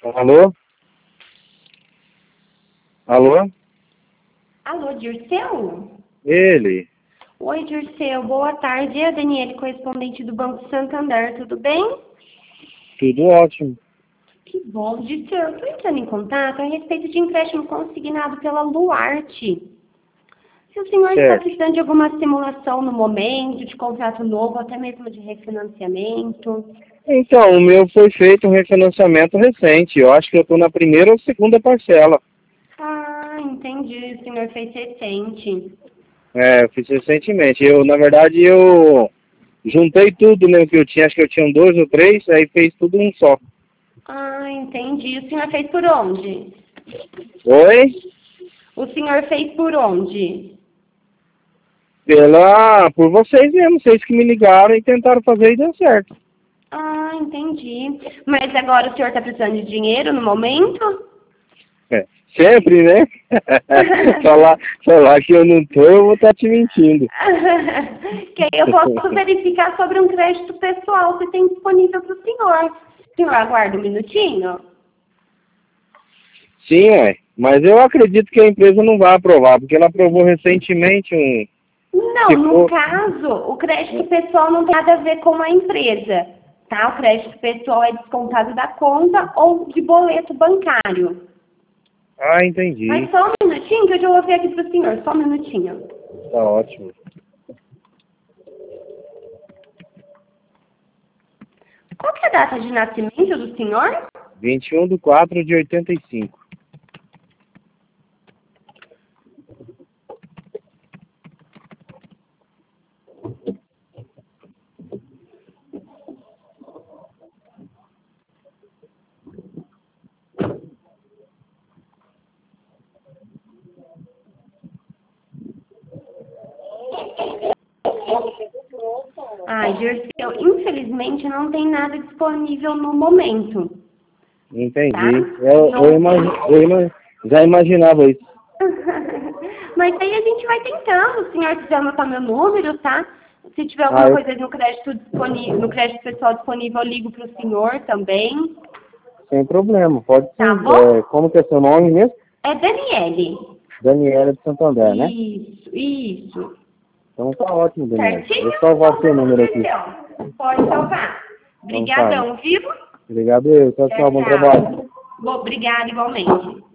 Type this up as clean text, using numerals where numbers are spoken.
Alô? Alô? Alô, Dirceu? Ele? Oi, Dirceu. Boa tarde. É a Daniele, correspondente do Banco Santander. Tudo bem? Tudo ótimo. Que bom. Dirceu, eu estou entrando em contato a respeito de empréstimo consignado pela Luarte. Se o senhor está Certo. precisando de alguma simulação no momento, de contrato novo, até mesmo de refinanciamento. Então, o meu foi feito um refinanciamento recente. Eu acho que eu estou na primeira ou segunda parcela. Ah, entendi. O senhor fez recente. É, eu fiz recentemente. Na verdade, eu juntei tudo, né, que eu tinha. Acho que eu tinha um dois ou três, aí fez tudo um só. Ah, entendi. O senhor fez por onde? Oi? O senhor fez por onde? Por vocês mesmo, vocês que me ligaram e tentaram fazer e deu certo. Ah, entendi. Mas agora o senhor está precisando de dinheiro no momento? É, sempre, né? falar que eu não tô, eu vou estar te mentindo. Que aí eu posso verificar sobre um crédito pessoal se tem disponível para o senhor. O senhor aguarda um minutinho? Sim, mas eu acredito que a empresa não vai aprovar, porque ela aprovou recentemente Não, se no for, caso, o crédito pessoal não tem nada a ver com a empresa, tá? O crédito pessoal é descontado da conta ou de boleto bancário. entendi. Mas só um minutinho que eu já vou ver aqui para o senhor, só um minutinho. Tá ótimo. Qual que é a data de nascimento do senhor? 21/4/85. Ai, Dirceu, infelizmente não tem nada disponível no momento, tá? Entendi. Não. Já imaginava isso. Mas aí a gente vai tentando, se o senhor quiser anotar meu número, tá? Se tiver Ah, alguma coisa no crédito disponível, no crédito pessoal disponível, eu ligo para o senhor também, sem problema, pode tá sim. bom? Como que é seu nome mesmo? É Daniele. Daniela de Santander, né? Isso. Então tá ótimo, Daniela. Certinho? Vou salvar seu Então, número aqui. Dirceu. Pode salvar. Então tá. Obrigadão, viu? Obrigado eu. Tchau, Tchau, tchau. Bom trabalho. tchau. Bom, obrigada igualmente.